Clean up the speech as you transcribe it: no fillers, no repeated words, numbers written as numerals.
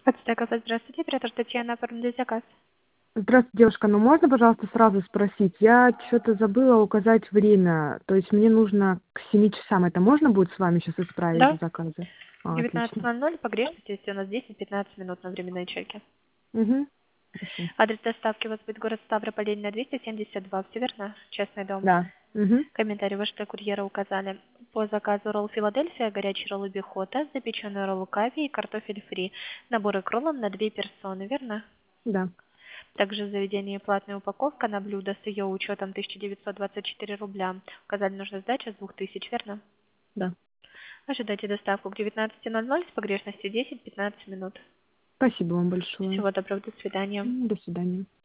Подстекова, здравствуйте, оператор Татьяна, оформить заказ. Здравствуйте, девушка. Ну можно, пожалуйста, сразу спросить? Я что-то забыла указать время. То есть мне нужно к 7 часам. Это можно будет с вами сейчас исправить Да, в заказе? Отлично. 19:00, погрешность, если у нас 10-15 минут на временной чеке. Угу. Хорошо. Адрес доставки у вас будет город Ставрополь, Ленина 272, все верно? Частный дом. Да. Угу. Комментарий ваш для курьера указали. По заказу ролл Филадельфия, горячий ролл бихота, запеченный ролл кави и картофель фри. Наборы к роллам на 2 персоны, верно? Да. Также в заведении платная упаковка на блюдо с ее учетом 1924 рубля. Указали, нужна сдача с 2000, верно? Да. Ожидайте доставку к 19:00 с погрешностью 10-15 минут. Спасибо вам большое. Всего доброго, до свидания. До свидания.